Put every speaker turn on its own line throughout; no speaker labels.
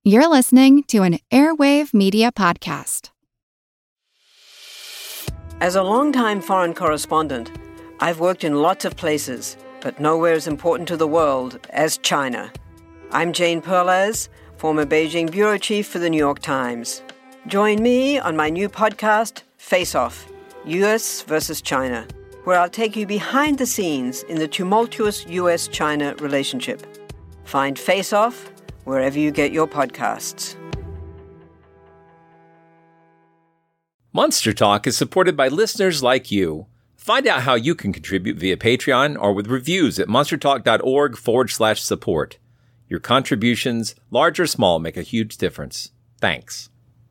You're listening to an Airwave Media Podcast.
As a longtime foreign correspondent, I've worked in lots of places, but nowhere as important to the world as China. I'm Jane Perlez, former Beijing bureau chief for the New York Times. Join me on my new podcast, Face Off, U.S. versus China, where I'll take you behind the scenes in the tumultuous U.S.-China relationship. Find Face Off wherever you get your podcasts.
Monster Talk is supported by listeners like you. Find out how you can contribute via Patreon or with reviews at monstertalk.org/support. Your contributions, large or small, make a huge difference. Thanks.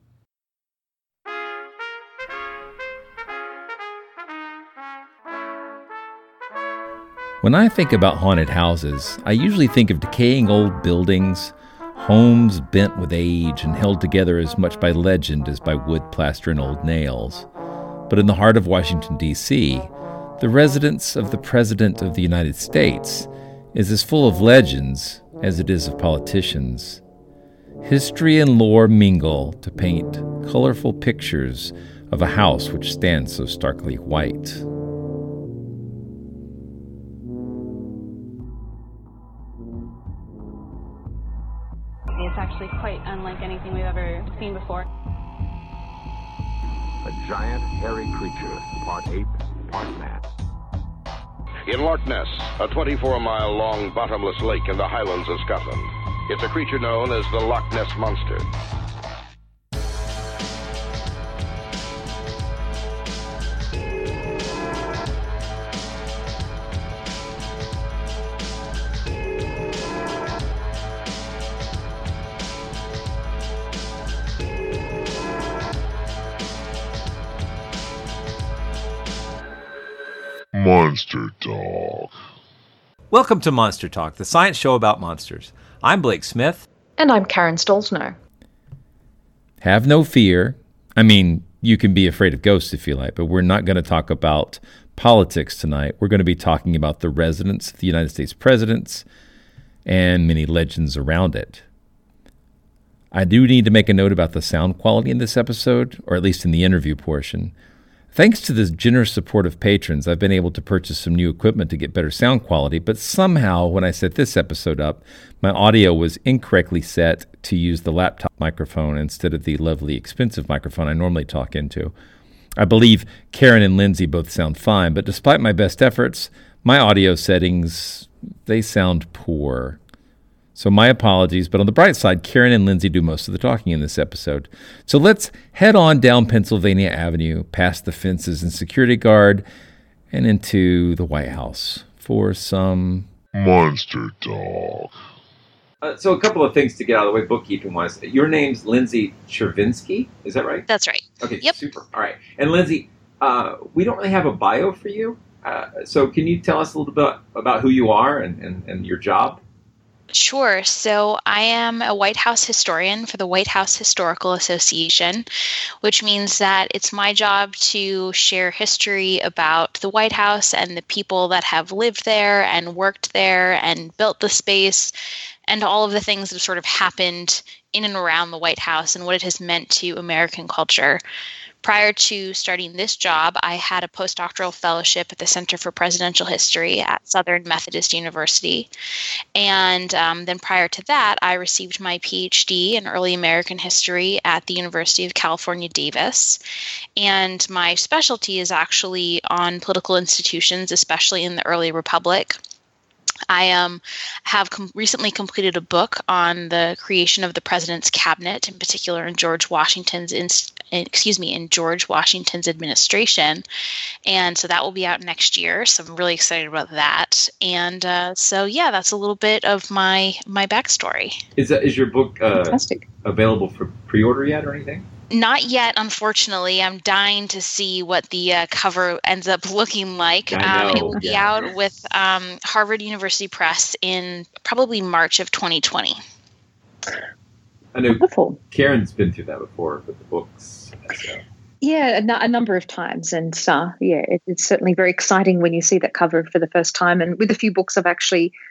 When I think about haunted houses, I usually think of decaying old buildings, homes bent with age and held together as much by legend as by wood, plaster, and old nails. But in the heart of Washington, D.C., the residence of the President of the United States is as full of legends as it is of politicians. History and lore mingle to paint colorful pictures of a house which stands so starkly white.
It's actually quite unlike anything we've ever seen before.
A giant, hairy creature, part ape, part man.
In Loch Ness, a 24-mile-long bottomless lake in the Highlands of Scotland. It's a creature known as the Loch Ness Monster.
Monster Talk.
Welcome to Monster Talk, the science show about monsters. I'm Blake Smith.
And I'm Karen Stolzno.
Have no fear. I mean, you can be afraid of ghosts if you like, but we're not going to talk about politics tonight. We're going to be talking about the residence of the United States presidents and many legends around it. I do need to make a note about the sound quality in this episode, or at least in the interview portion. Thanks to the generous support of patrons, I've been able to purchase some new equipment to get better sound quality, but somehow when I set this episode up, my audio was incorrectly set to use the laptop microphone instead of the lovely expensive microphone I normally talk into. I believe Karen and Lindsay both sound fine, but despite my best efforts, my audio settings, they sound poor. So my apologies, but on the bright side, Karen and Lindsay do most of the talking in this episode. So let's head on down Pennsylvania Avenue, past the fences and security guard, and into the White House for some
Monster Talk.
So a couple of things to get out of the way, bookkeeping-wise. Your name's Lindsay Chervinsky, is that right?
That's right.
Okay,
Yep.
Super. All right. And Lindsay, we don't really have a bio for you, so can you tell us a little bit about who you are and your job?
Sure. So I am a White House historian for the White House Historical Association, which means that it's my job to share history about the White House and the people that have lived there and worked there and built the space and all of the things that have sort of happened in and around the White House and what it has meant to American culture. Prior to starting this job, I had a postdoctoral fellowship at the Center for Presidential History at Southern Methodist University. And then prior to that, I received my PhD in early American history at the University of California, Davis. And my specialty is actually on political institutions, especially in the early republic. I have recently completed a book on the creation of the president's cabinet, in particular in George Washington's administration, and so that will be out next year. So I'm really excited about that. And so yeah, that's a little bit of my backstory.
Is your book
Fantastic.
Available for pre-order yet or anything?
Not yet, unfortunately. I'm dying to see what the cover ends up looking like.
I know,
It will be out with Harvard University Press in probably March of 2020.
I know
Wonderful.
Karen's been through that before with the books. So.
Yeah, a number of times. And it's certainly very exciting when you see that cover for the first time. And with a few books, I've actually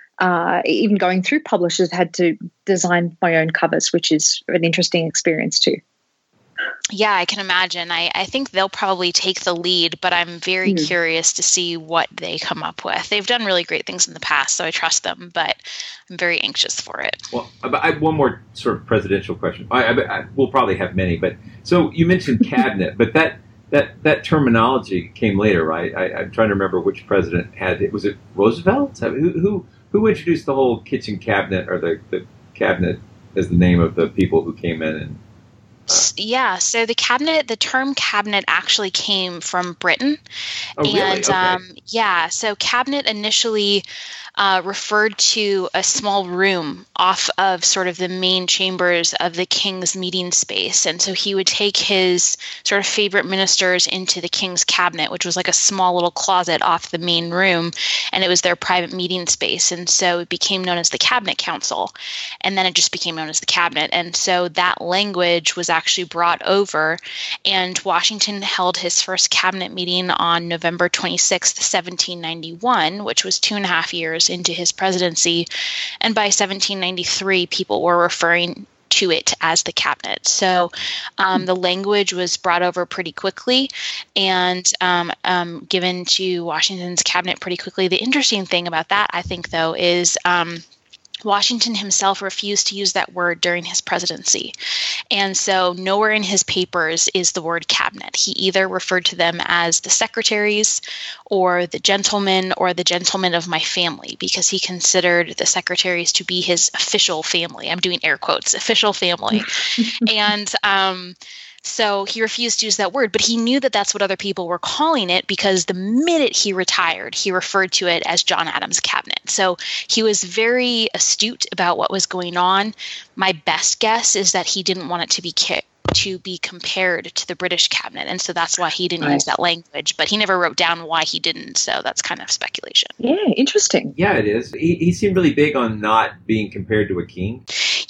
even going through publishers, had to design my own covers, which is an interesting experience too.
Yeah, I can imagine. I think they'll probably take the lead, but I'm very curious to see what they come up with. They've done really great things in the past, so I trust them, but I'm very anxious for it.
Well, I have one more sort of presidential question. We'll probably have many, but so you mentioned cabinet, but that terminology came later, right? I'm trying to remember which president had it. Was it Roosevelt? Who introduced the whole kitchen cabinet, or the cabinet as the name of the people who came in and...
Yeah, so the term cabinet actually came from Britain.
Oh, really?
And
Okay.
So cabinet initially referred to a small room off of sort of the main chambers of the king's meeting space. And so he would take his sort of favorite ministers into the king's cabinet, which was like a small little closet off the main room, and it was their private meeting space. And so it became known as the Cabinet Council, and then it just became known as the cabinet. And so that language was actually brought over, and Washington held his first cabinet meeting on November 26th, 1791, which was 2.5 years into his presidency. And by 1793, people were referring to it as the cabinet. So the language was brought over pretty quickly and given to Washington's cabinet pretty quickly. The interesting thing about that, I think, though, is Washington himself refused to use that word during his presidency. And so nowhere in his papers is the word cabinet. He either referred to them as the secretaries or the gentlemen of my family, because he considered the secretaries to be his official family. I'm doing air quotes, official family. And so he refused to use that word, but he knew that that's what other people were calling it, because the minute he retired, he referred to it as John Adams' cabinet. So he was very astute about what was going on. My best guess is that he didn't want it to be compared to the British cabinet, and so that's why he didn't use that language. But he never wrote down why he didn't, so that's kind of speculation.
Yeah, interesting.
Yeah, it is. He seemed really big on not being compared to a king.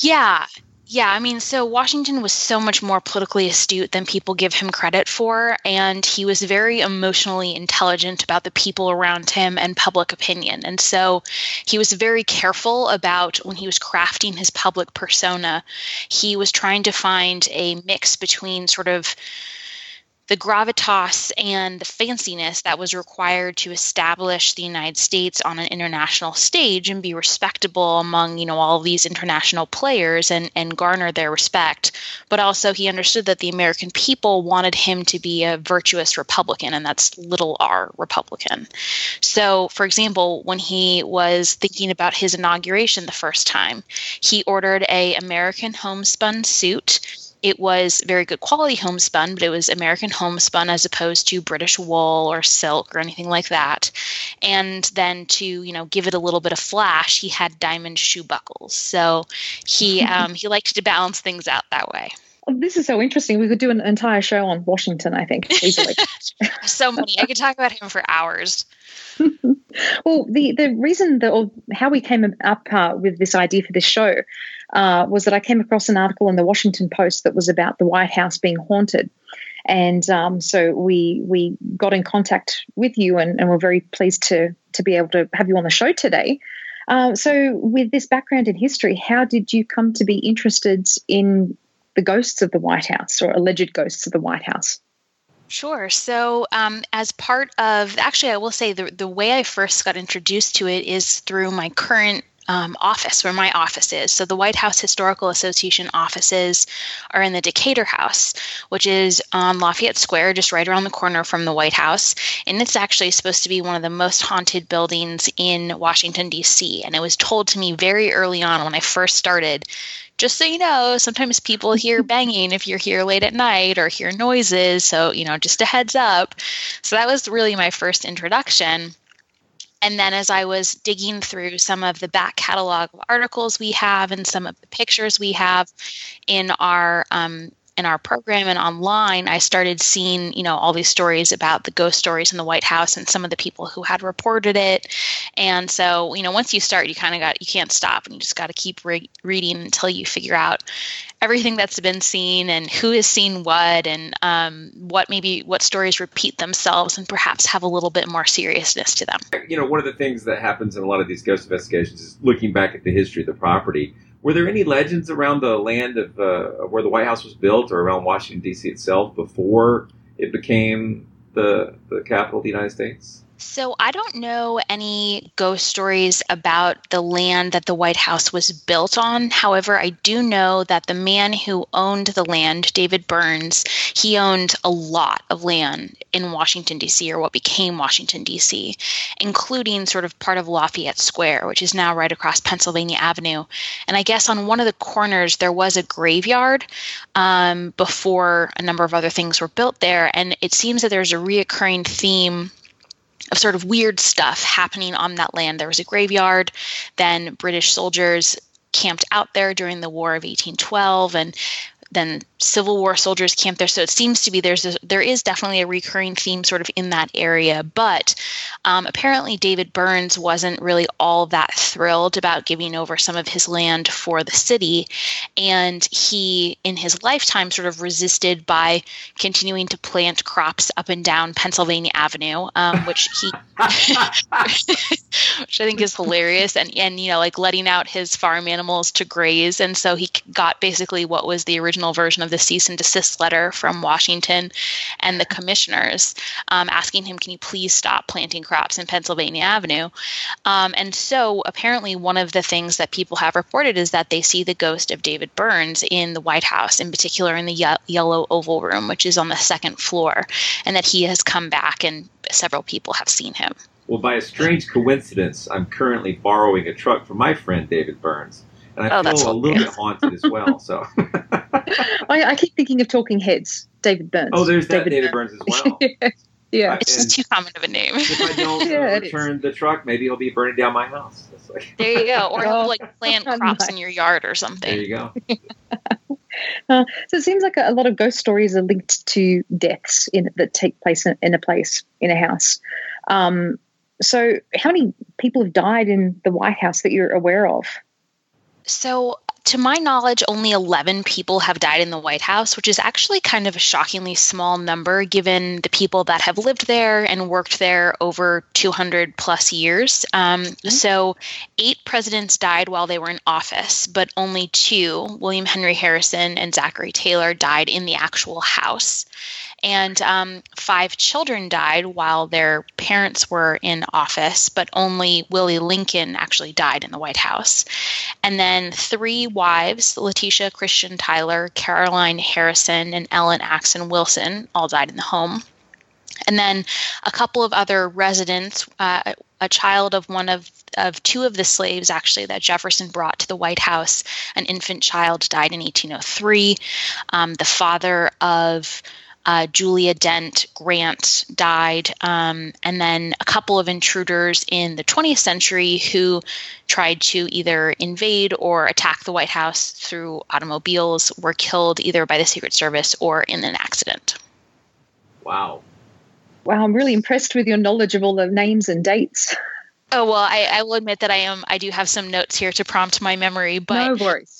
Yeah, I mean, so Washington was so much more politically astute than people give him credit for, and he was very emotionally intelligent about the people around him and public opinion. And so he was very careful about, when he was crafting his public persona, he was trying to find a mix between sort of the gravitas and the fanciness that was required to establish the United States on an international stage and be respectable among, all of these international players and garner their respect. But also he understood that the American people wanted him to be a virtuous Republican, and that's little r Republican. So, for example, when he was thinking about his inauguration the first time, he ordered an American homespun suit. It was very good quality homespun, but it was American homespun as opposed to British wool or silk or anything like that. And then to, give it a little bit of flash, he had diamond shoe buckles. So he liked to balance things out that way.
Oh, this is so interesting. We could do an entire show on Washington, I think, easily.
So many. I could talk about him for hours.
Well, the reason how we came up with this idea for this show was that I came across an article in the Washington Post that was about the White House being haunted. And so we got in contact with you, and we're very pleased to be able to have you on the show today. So with this background in history, how did you come to be interested in the ghosts of the White House, or alleged ghosts of the White House?
Sure. So as part of, actually, I will say the way I first got introduced to it is through my current office, where my office is. So the White House Historical Association offices are in the Decatur House, which is on Lafayette Square, just right around the corner from the White House. And it's actually supposed to be one of the most haunted buildings in Washington, D.C. And it was told to me very early on when I first started, just so you know, sometimes people hear banging if you're here late at night or hear noises. So, just a heads up. So that was really my first introduction. And then as I was digging through some of the back catalog of articles we have and some of the pictures we have in our in our program and online, I started seeing, all these stories about the ghost stories in the White House and some of the people who had reported it. And so, once you start, you can't stop, and you just got to keep reading until you figure out everything that's been seen and who has seen what, and what stories repeat themselves and perhaps have a little bit more seriousness to them.
One of the things that happens in a lot of these ghost investigations is looking back at the history of the property. Were there any legends around the land of where the White House was built, or around Washington, D.C. itself, before it became the capital of the United States?
So I don't know any ghost stories about the land that the White House was built on. However, I do know that the man who owned the land, David Burns, he owned a lot of land in Washington, D.C., or what became Washington, D.C., including sort of part of Lafayette Square, which is now right across Pennsylvania Avenue. And I guess on one of the corners, there was a graveyard before a number of other things were built there. And it seems that there's a reoccurring theme of sort of weird stuff happening on that land. There was a graveyard, then British soldiers camped out there during the War of 1812, and then Civil War soldiers camped there. So it seems to be there is definitely a recurring theme sort of in that area. But apparently David Burns wasn't really all that thrilled about giving over some of his land for the city. And he, in his lifetime, sort of resisted by continuing to plant crops up and down Pennsylvania Avenue, which I think is hilarious. And like letting out his farm animals to graze. And so he got basically what was the original version of the cease and desist letter from Washington and the commissioners, asking him, can you please stop planting crops in Pennsylvania Avenue? And so apparently one of the things that people have reported is that they see the ghost of David Burns in the White House, in particular in the Yellow Oval Room, which is on the second floor, and that he has come back and several people have seen him.
Well, by a strange coincidence, I'm currently borrowing a truck from my friend David Burns. And I feel a little bit haunted as well. So
I keep thinking of Talking Heads, David Burns.
Oh, there's that David Burns as well.
Yeah.
It's just too common of a name.
If I don't return the truck, maybe he'll be burning down my house.
There you go. Or he'll plant crops in your yard or something.
There you go.
So it seems like a lot of ghost stories are linked to deaths that take place in a house. So how many people have died in the White House that you're aware of?
So to my knowledge, only 11 people have died in the White House, which is actually kind of a shockingly small number given the people that have lived there and worked there over 200 plus years. So 8 presidents died while they were in office, but only 2, William Henry Harrison and Zachary Taylor, died in the actual house. And 5 children died while their parents were in office, but only Willie Lincoln actually died in the White House. And then 3 wives, Letitia Christian Tyler, Caroline Harrison, and Ellen Axon Wilson, all died in the home. And then a couple of other residents, a child of one of 2 of the slaves, actually, that Jefferson brought to the White House, an infant child, died in 1803. The father of Julia Dent Grant died, and then a couple of intruders in the 20th century who tried to either invade or attack the White House through automobiles were killed either by the Secret Service or in an accident.
Wow,
I'm really impressed with your knowledge of all the names and dates.
Oh, well, I will admit that I do have some notes here to prompt my memory, but
no worries.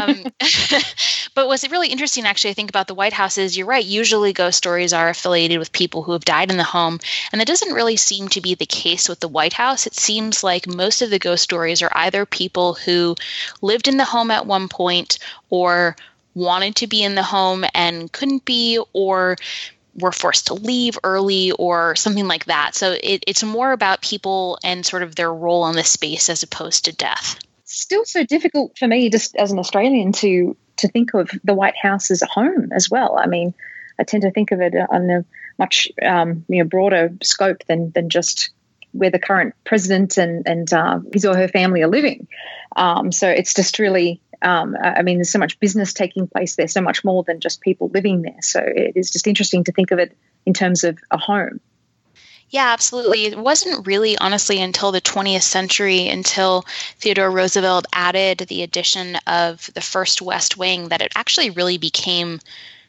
But what's really interesting, actually, I think about the White House is you're right. Usually ghost stories are affiliated with people who have died in the home. And that doesn't really seem to be the case with the White House. It seems like most of the ghost stories are either people who lived in the home at one point or wanted to be in the home and couldn't be, or were forced to leave early or something like that. So it's more about people and sort of their role in the space as opposed to death.
Still so difficult for me, just as an Australian, to think of the White House as a home as well. I mean, I tend to think of it on a much broader scope than just where the current president and his or her family are living. So it's just really, there's so much business taking place there, so much more than just people living there. So it is just interesting to think of it in terms of a home.
Yeah, absolutely. It wasn't really, honestly, until the 20th century, until Theodore Roosevelt added the addition of the first West Wing, that it actually really became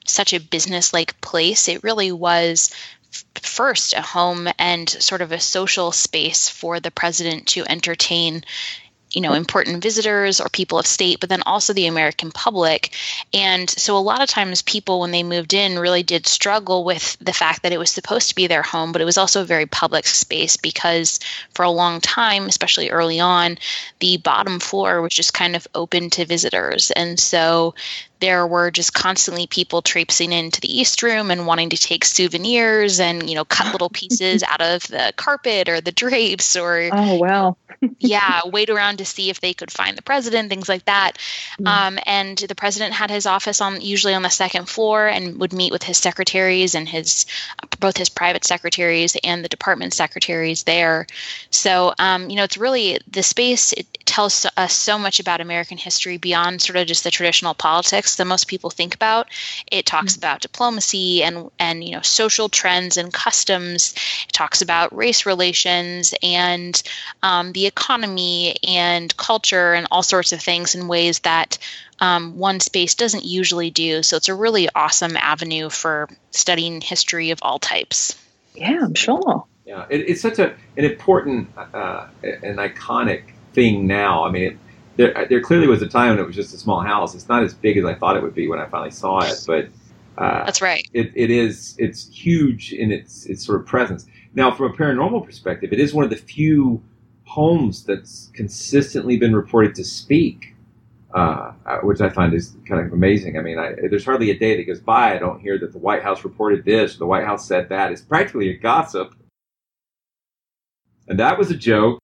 such a business-like place. It really was first a home and sort of a social space for the president to entertain important visitors or people of state, but then also the American public. And so a lot of times people, when they moved in, really did struggle with the fact that it was supposed to be their home, but it was also a very public space because for a long time, especially early on, the bottom floor was just kind of open to visitors. And so there were just constantly people traipsing into the East Room and wanting to take souvenirs and, cut little pieces out of the carpet or the drapes or,
oh, wow.
wait around to see if they could find the president, things like that. And the president had his office usually on the second floor and would meet with his secretaries and both his private secretaries and the department secretaries there. So, it's really the space. It tells us so much about American history beyond sort of just the traditional politics that most people think about. It talks about diplomacy and social trends and customs. It talks about race relations and the economy and culture and all sorts of things in ways that one space doesn't usually do. So it's a really awesome avenue for studying history of all types.
Yeah, I'm sure.
Yeah, it's such an important and iconic thing now. I mean, there clearly was a time when it was just a small house. It's not as big as I thought it would be when I finally saw it, but
that's right.
It's huge in its sort of presence. Now, from a paranormal perspective, it is one of the few homes that's consistently been reported to speak, which I find is kind of amazing. I mean, there's hardly a day that goes by I don't hear that the White House reported this, or the White House said that. It's practically a gossip. And that was a joke.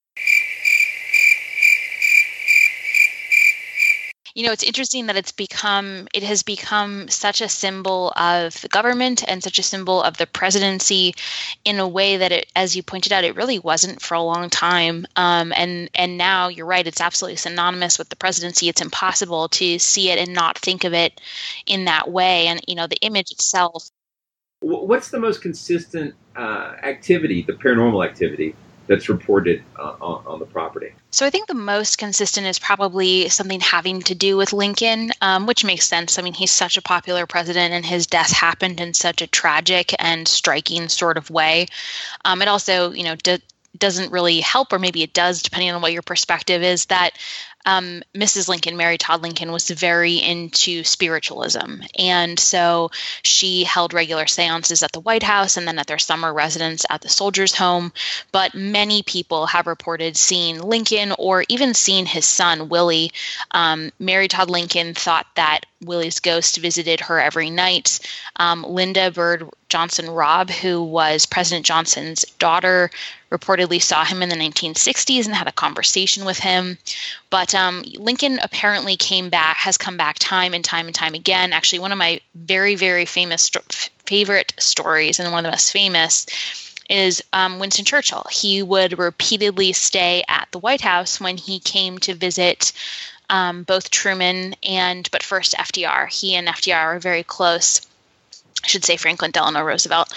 It's interesting that it has become such a symbol of the government and such a symbol of the presidency in a way that it, as you pointed out, it really wasn't for a long time. And now you're right, it's absolutely synonymous with the presidency. It's impossible to see it and not think of it in that way. And, the image itself.
What's the most consistent activity, the paranormal activity, that's reported on the property?
So I think the most consistent is probably something having to do with Lincoln, which makes sense. I mean, he's such a popular president and his death happened in such a tragic and striking sort of way. It also, doesn't really help, or maybe it does, depending on what your perspective is, that Mrs. Lincoln, Mary Todd Lincoln, was very into spiritualism. And so she held regular seances at the White House and then at their summer residence at the Soldiers' Home. But many people have reported seeing Lincoln or even seeing his son, Willie. Mary Todd Lincoln thought that Willie's ghost visited her every night. Linda Bird Johnson Robb, who was President Johnson's daughter, reportedly saw him in the 1960s and had a conversation with him. But Lincoln apparently has come back time and time and time again. Actually, one of my very, very favorite stories, and one of the most famous, is Winston Churchill. He would repeatedly stay at the White House when he came to visit both Truman but first FDR. He and FDR are very close. I should say Franklin Delano Roosevelt.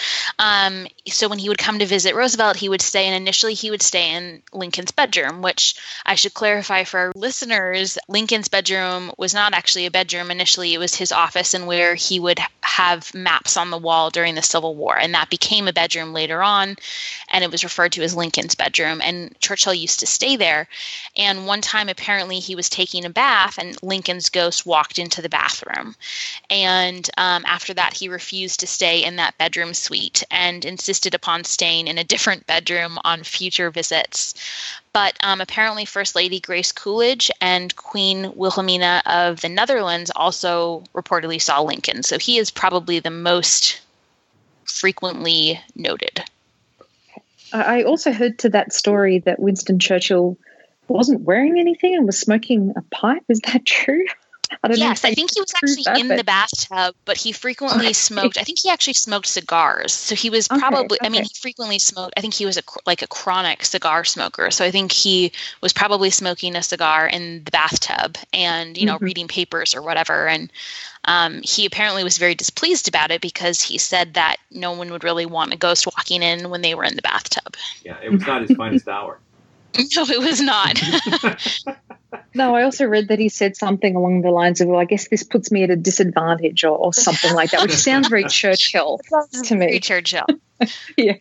So when he would come to visit Roosevelt, he would stay, and initially he would stay in Lincoln's bedroom, which I should clarify for our listeners, Lincoln's bedroom was not actually a bedroom. Initially, it was his office and where he would have maps on the wall during the Civil War, and that became a bedroom later on, and it was referred to as Lincoln's bedroom, and Churchill used to stay there. And one time, apparently, he was taking a bath, and Lincoln's ghost walked into the bathroom, and after that, he refused to stay in that bedroom suite and insisted upon staying in a different bedroom on future visits. But apparently First Lady Grace Coolidge and Queen Wilhelmina of the Netherlands also reportedly saw Lincoln. So he is probably the most frequently noted.
I also heard to that story that Winston Churchill wasn't wearing anything and was smoking a pipe. Is that true?
Yes, I think he was actually in the bathtub, but he frequently smoked. I think he actually smoked cigars. So he was probably, I mean, he frequently smoked. I think he was a chronic cigar smoker. So I think he was probably smoking a cigar in the bathtub and, reading papers or whatever. And he apparently was very displeased about it because he said that no one would really want a ghost walking in when they were in the bathtub.
Yeah, it was not his finest hour.
No, it was not.
No, I also read that he said something along the lines of, well, I guess this puts me at a disadvantage or something like that, which sounds very Churchill to me.
Very Churchill.
Yeah.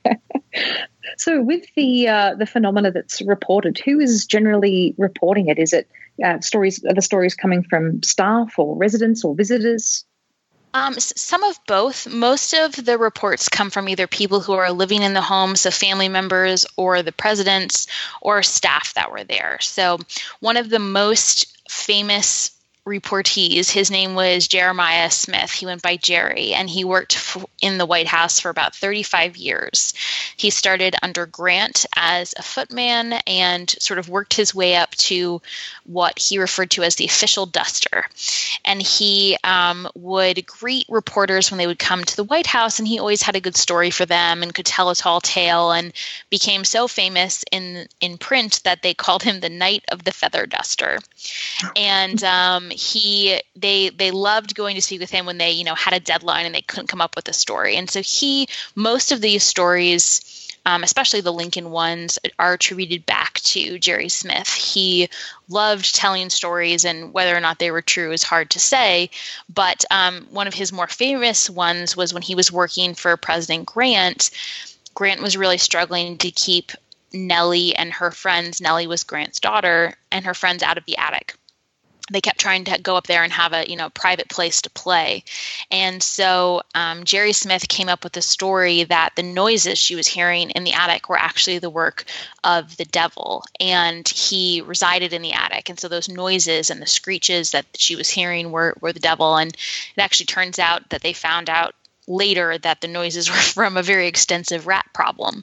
So with the phenomena that's reported, who is generally reporting it? Is it are the stories coming from staff or residents or visitors?
Some of both. Most of the reports come from either people who are living in the home, so family members, or the presidents, or staff that were there. So one of the most famous reportees, his name was Jeremiah Smith. He went by Jerry, and he worked in the White House for about 35 years. He started under Grant as a footman and sort of worked his way up to what he referred to as the official duster. And he would greet reporters when they would come to the White House, and he always had a good story for them and could tell a tall tale, and became so famous in print that they called him the Knight of the Feather Duster. And they loved going to speak with him when they, had a deadline and they couldn't come up with a story. And so most of these stories, especially the Lincoln ones, are attributed back to Jerry Smith. He loved telling stories, and whether or not they were true is hard to say. But one of his more famous ones was when he was working for President Grant. Grant was really struggling to keep Nellie and her friends, Nellie was Grant's daughter, and her friends out of the attic. They kept trying to go up there and have a private place to play. And so Jerry Smith came up with a story that the noises she was hearing in the attic were actually the work of the devil. And he resided in the attic. And so those noises and the screeches that she was hearing were the devil. And it actually turns out that they found out later that the noises were from a very extensive rat problem.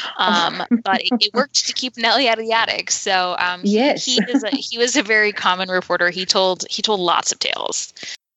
But it worked to keep Nellie out of the attic. So
yes.
he was a very common reporter. He told lots of tales.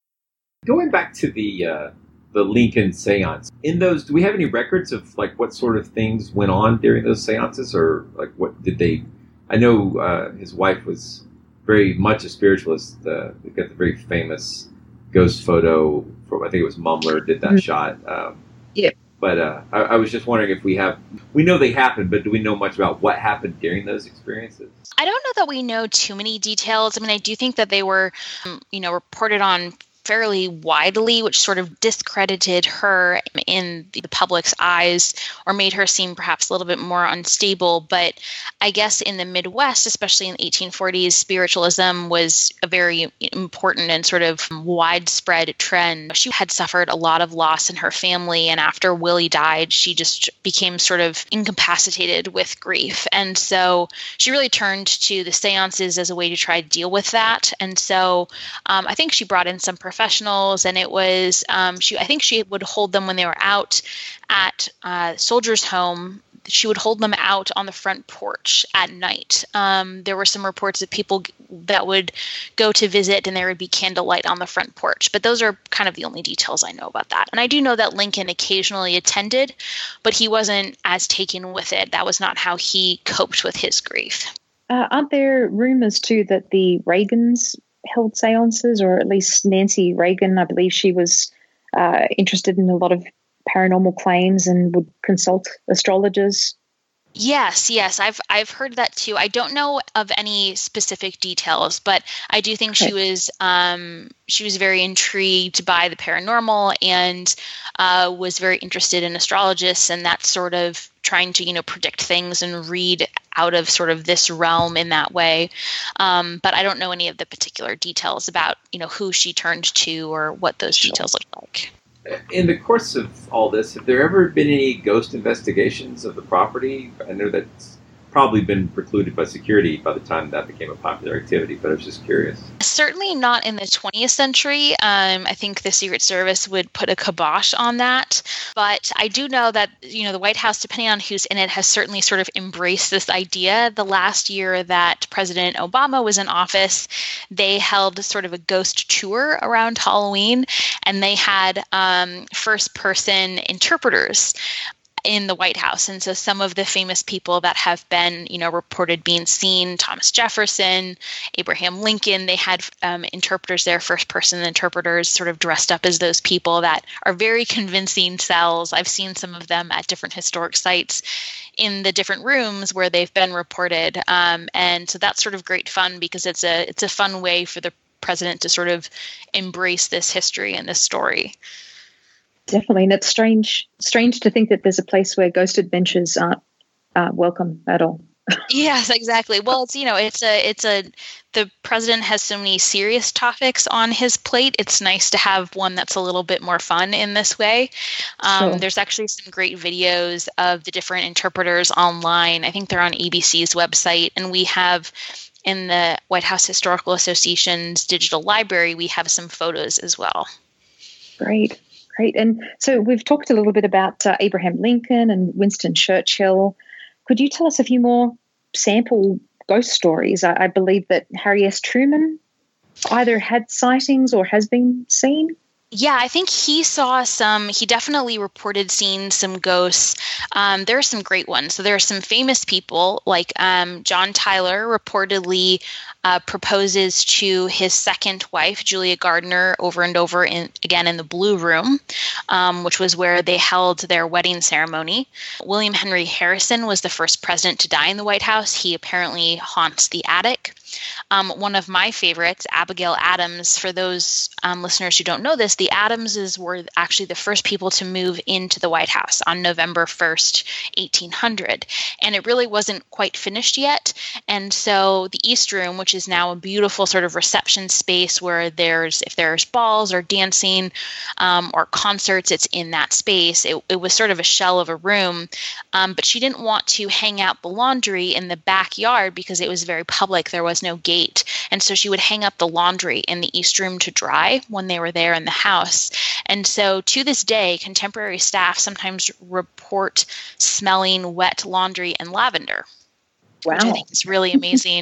Going back to the Lincoln seance, in those, do we have any records of what sort of things went on during those seances, or what did they? I know his wife was very much a spiritualist. We've got the very famous ghost photo from, I think it was Mumler did that shot.
Yeah.
But I was just wondering if we know they happened, but do we know much about what happened during those experiences?
I don't know that we know too many details. I mean, I do think that they were, reported on fairly widely, which sort of discredited her in the public's eyes, or made her seem perhaps a little bit more unstable. But I guess in the Midwest, especially in the 1840s, spiritualism was a very important and sort of widespread trend. She had suffered a lot of loss in her family, and after Willie died, she just became sort of incapacitated with grief. And so she really turned to the seances as a way to try to deal with that. And so I think she brought in some professionals, and it was I think she would hold them when they were out at Soldiers' Home. She would hold them out on the front porch at night. There were some reports of people that would go to visit, and there would be candlelight on the front porch. But those are kind of the only details I know about that. And I do know that Lincoln occasionally attended, but he wasn't as taken with it. That was not how he coped with his grief.
Aren't there rumors too that the Reagans held seances, or at least Nancy Reagan? I believe she was interested in a lot of paranormal claims and would consult astrologers.
Yes, I've heard that too. I don't know of any specific details, but I do think she was very intrigued by the paranormal, and was very interested in astrologists and that sort of trying to predict things and read out of sort of this realm in that way. But I don't know any of the particular details about who she turned to or what those details look like.
In the course of all this, have there ever been any ghost investigations of the property? I know that's probably been precluded by security by the time that became a popular activity, but I was just curious.
Certainly not in the 20th century. I think the Secret Service would put a kibosh on that. But I do know that, the White House, depending on who's in it, has certainly sort of embraced this idea. The last year that President Obama was in office, they held sort of a ghost tour around Halloween, and they had first-person interpreters. in the White House. And so some of the famous people that have been, reported being seen, Thomas Jefferson, Abraham Lincoln, they had interpreters there, first-person interpreters sort of dressed up as those people that are very convincing selves. I've seen some of them at different historic sites in the different rooms where they've been reported. And so that's sort of great fun because it's a fun way for the president to sort of embrace this history and this story.
Definitely. And it's strange to think that there's a place where ghost adventures aren't welcome at all.
Yes, exactly. Well, the president has so many serious topics on his plate. It's nice to have one that's a little bit more fun in this way.
Sure.
There's actually some great videos of the different interpreters online. I think they're on ABC's website, and we have in the White House Historical Association's digital library, we have some photos as well.
Great. And so we've talked a little bit about Abraham Lincoln and Winston Churchill. Could you tell us a few more sample ghost stories? I believe that Harry S. Truman either had sightings or has been seen.
Yeah, I think he definitely reported seeing some ghosts. There are some great ones. So there are some famous people like John Tyler reportedly proposes to his second wife, Julia Gardner, over and over again in the Blue Room, which was where they held their wedding ceremony. William Henry Harrison was the first president to die in the White House. He apparently haunts the attic. One of my favorites, Abigail Adams. For those listeners who don't know this, the Adamses were actually the first people to move into the White House on November 1st, 1800. And it really wasn't quite finished yet. And so the East Room, which is now a beautiful sort of reception space where if there's balls or dancing or concerts, it's in that space. It was sort of a shell of a room. But she didn't want to hang out the laundry in the backyard because it was very public. There was no gate. And so she would hang up the laundry in the East Room to dry when they were there in the house. And so to this day, contemporary staff sometimes report smelling wet laundry and lavender.
Wow.
Which I think is really amazing.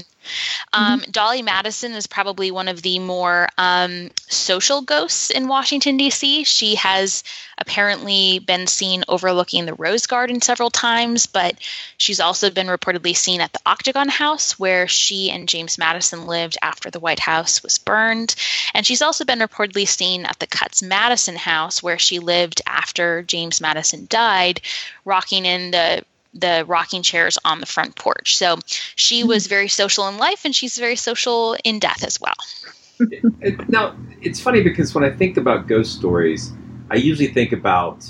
Dolly Madison is probably one of the more social ghosts in Washington, D.C. She has apparently been seen overlooking the Rose Garden several times, but she's also been reportedly seen at the Octagon House, where she and James Madison lived after the White House was burned. And she's also been reportedly seen at the Cutts Madison House, where she lived after James Madison died, rocking in the rocking chairs on the front porch. So she was very social in life, and she's very social in death as well.
Now, it's funny because when I think about ghost stories, I usually think about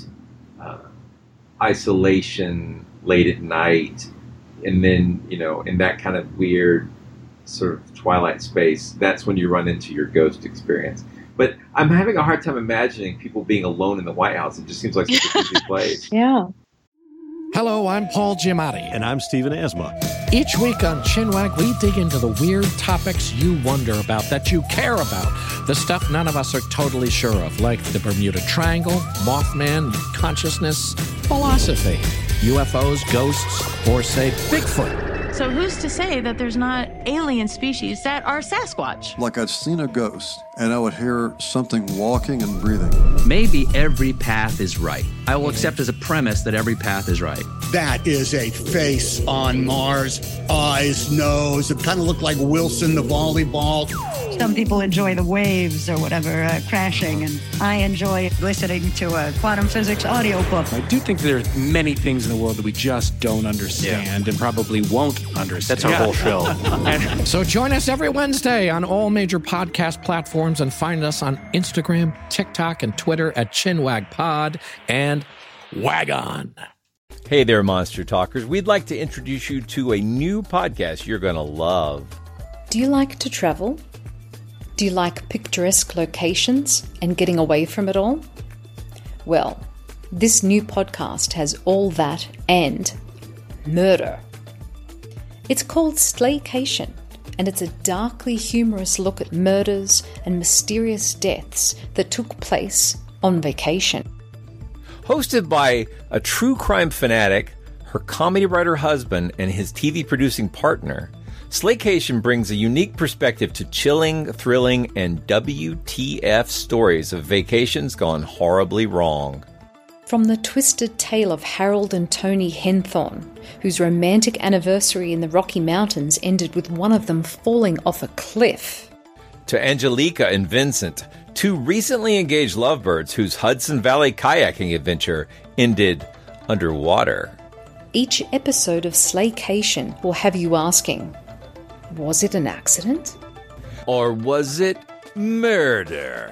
isolation late at night, and then, in that kind of weird sort of twilight space, that's when you run into your ghost experience. But I'm having a hard time imagining people being alone in the White House. It just seems like such a busy place.
Yeah.
Hello, I'm Paul Giamatti.
And I'm Stephen Asma.
Each week on Chinwag, we dig into the weird topics you wonder about, that you care about. The stuff none of us are totally sure of, like the Bermuda Triangle, Mothman, consciousness, philosophy, UFOs, ghosts, or, say, Bigfoot.
So who's to say that there's not alien species that are Sasquatch?
Like I'd seen a ghost, and I would hear something walking and breathing.
Maybe every path is right. I will accept as a premise that every path is right.
That is a face on Mars. Eyes, nose. It kind of looked like Wilson the volleyball.
Some people enjoy the waves or whatever crashing, and I enjoy listening to a quantum physics audiobook.
I do think there are many things in the world that we just don't understand and probably won't understand.
That's our whole show.
So join us every Wednesday on all major podcast platforms and find us on Instagram, TikTok, and Twitter at ChinwagPod and Wagon.
Hey there, Monster Talkers. We'd like to introduce you to a new podcast you're going to love.
Do you like to travel? Do you like picturesque locations and getting away from it all? Well, this new podcast has all that and murder. It's called Slaycation, and it's a darkly humorous look at murders and mysterious deaths that took place on vacation.
Hosted by a true crime fanatic, her comedy writer husband, and his TV producing partner, Slaycation brings a unique perspective to chilling, thrilling, and WTF stories of vacations gone horribly wrong.
From the twisted tale of Harold and Tony Henthorne, whose romantic anniversary in the Rocky Mountains ended with one of them falling off a cliff.
To Angelica and Vincent, two recently engaged lovebirds whose Hudson Valley kayaking adventure ended underwater.
Each episode of Slaycation will have you asking, was it an accident?
Or was it murder?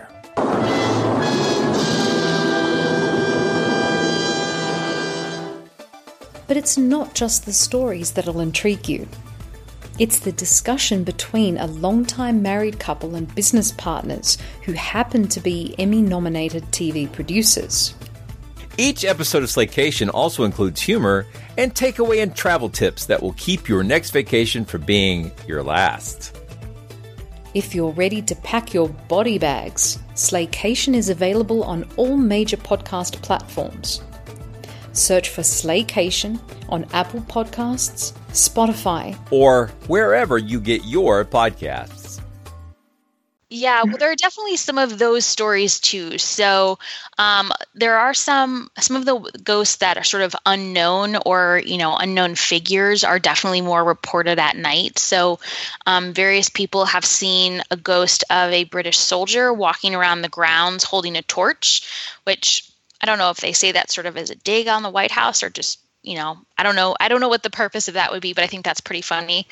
But it's not just the stories that'll intrigue you. It's the discussion between a long-time married couple and business partners who happen to be Emmy-nominated TV producers.
Each episode of Slaycation also includes humor and takeaway and travel tips that will keep your next vacation from being your last.
If you're ready to pack your body bags, Slaycation is available on all major podcast platforms. Search for Slaycation on Apple Podcasts, Spotify,
or wherever you get your podcasts.
Yeah, well, there are definitely some of those stories too. So there are some of the ghosts that are sort of unknown or, unknown figures are definitely more reported at night. So various people have seen a ghost of a British soldier walking around the grounds holding a torch, which I don't know if they say that sort of as a dig on the White House or just, I don't know what the purpose of that would be, but I think that's pretty funny.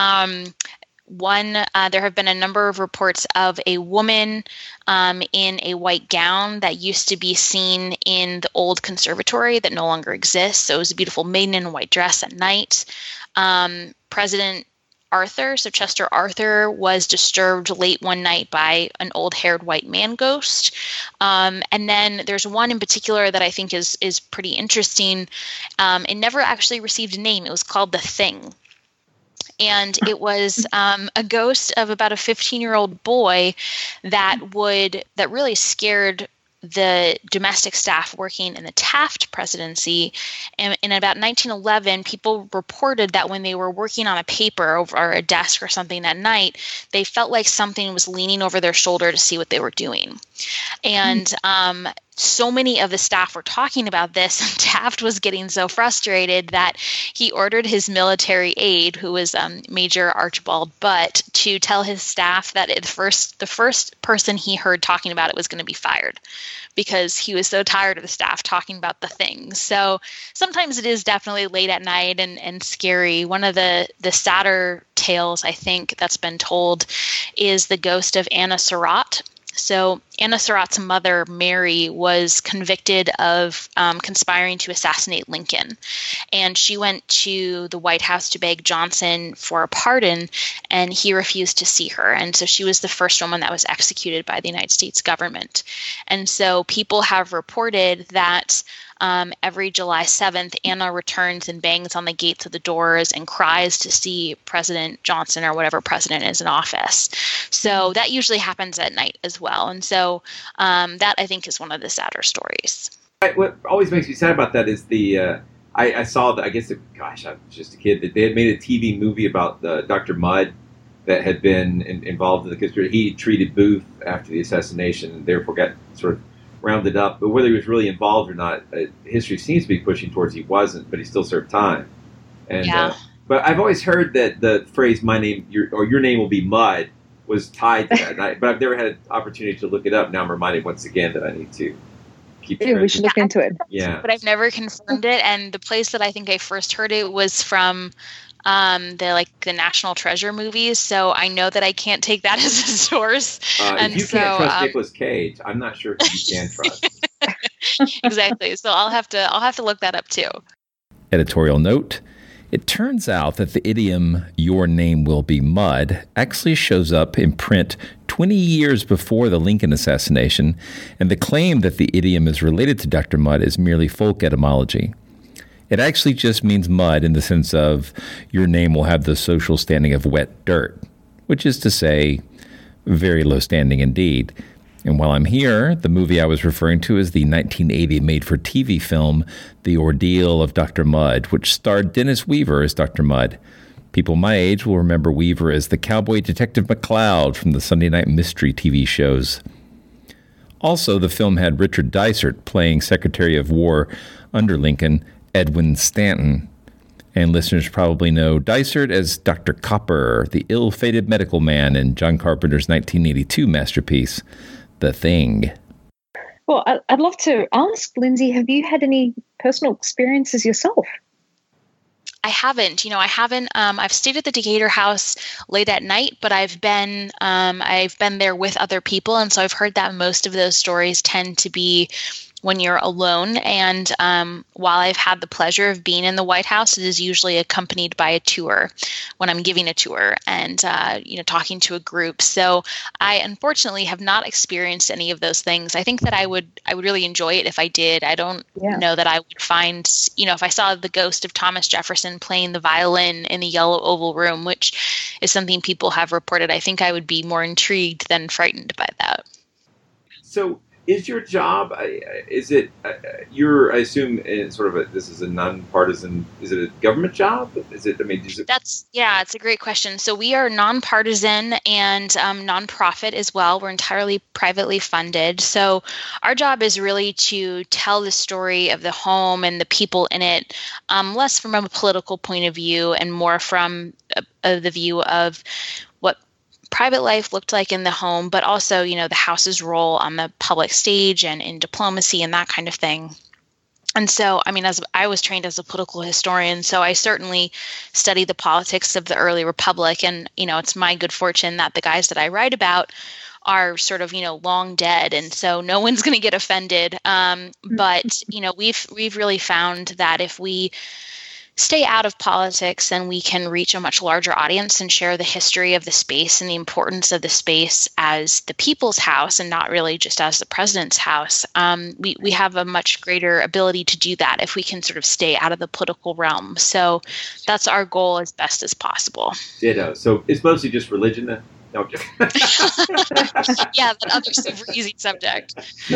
There have been a number of reports of a woman in a white gown that used to be seen in the old conservatory that no longer exists. So it was a beautiful maiden in a white dress at night. President Arthur, so Chester Arthur, was disturbed late one night by an old-haired white man ghost. And then there's one in particular that I think is pretty interesting. It never actually received a name. It was called The Thing. And it was a ghost of about a 15-year-old boy that really scared the domestic staff working in the Taft presidency. And in about 1911, people reported that when they were working on a paper over a desk or something at night, they felt like something was leaning over their shoulder to see what they were doing. And so many of the staff were talking about this, and Taft was getting so frustrated that he ordered his military aide, who was Major Archibald Butt, to tell his staff that the first person he heard talking about it was going to be fired, because he was so tired of the staff talking about the thing. So sometimes it is definitely late at night and scary. One of the sadder tales, I think, that's been told is the ghost of Anna Surratt. So Anna Surratt's mother, Mary, was convicted of conspiring to assassinate Lincoln. And she went to the White House to beg Johnson for a pardon, and he refused to see her. And so she was the first woman that was executed by the United States government. And so people have reported that every July 7th, Anna returns and bangs on the gates of the doors and cries to see President Johnson or whatever president is in office. So that usually happens at night as well. And so that, I think, is one of the sadder stories.
What always makes me sad about that is I saw that, I guess, I was just a kid, that they had made a TV movie about Dr. Mudd that had been involved in the conspiracy. He treated Booth after the assassination and therefore got sort of rounded up, but whether he was really involved or not, history seems to be pushing towards he wasn't, but he still served time. And but I've always heard that the phrase "my name," your name will be Mudd, was tied to that. But I've never had an opportunity to look it up. Now I'm reminded once again that I need to keep.
Yeah, we should look into it.
Yeah,
but I've never confirmed it. And the place that I think I first heard it was from the National Treasure movies, so I know that I can't take that as a source.
And if you can't trust Nicolas Cage, I'm not sure who you can trust.
Exactly. So I'll have to look that up too.
Editorial note: it turns out that the idiom "your name will be Mudd" actually shows up in print 20 years before the Lincoln assassination, and the claim that the idiom is related to Dr. Mudd is merely folk etymology. It actually just means mud in the sense of your name will have the social standing of wet dirt, which is to say, very low standing indeed. And while I'm here, the movie I was referring to is the 1980 made-for-TV film, The Ordeal of Dr. Mudd, which starred Dennis Weaver as Dr. Mudd. People my age will remember Weaver as the cowboy detective McCloud from the Sunday Night Mystery TV shows. Also, the film had Richard Dysart playing Secretary of War under Lincoln, Edwin Stanton. And listeners probably know Dysart as Dr. Copper, the ill-fated medical man in John Carpenter's 1982 masterpiece, The Thing.
Well, I'd love to ask, Lindsay, have you had any personal experiences yourself?
I haven't. I've stayed at the Decatur House late at night, but I've been there with other people, and so I've heard that most of those stories tend to be when you're alone. And while I've had the pleasure of being in the White House, it is usually accompanied by a tour when I'm giving a tour and talking to a group. So I unfortunately have not experienced any of those things. I think that I would really enjoy it if I did. I don't know that I would find, if I saw the ghost of Thomas Jefferson playing the violin in the Yellow Oval Room, which is something people have reported, I think I would be more intrigued than frightened by that.
So is your job, is it, I assume this is a nonpartisan, is it a government job? It's
a great question. So we are nonpartisan and nonprofit as well. We're entirely privately funded. So our job is really to tell the story of the home and the people in it, less from a political point of view and more from the view of what private life looked like in the home, but also, the house's role on the public stage and in diplomacy and that kind of thing. And so, as I was trained as a political historian, so I certainly studied the politics of the early republic. And, it's my good fortune that the guys that I write about are sort of, long dead. And so no one's going to get offended. But, we've really found that if we stay out of politics, then we can reach a much larger audience and share the history of the space and the importance of the space as the people's house and not really just as the president's house. We have a much greater ability to do that if we can sort of stay out of the political realm. So that's our goal as best as possible.
Ditto. So it's mostly just religion then? No.
Yeah, that other super easy subject.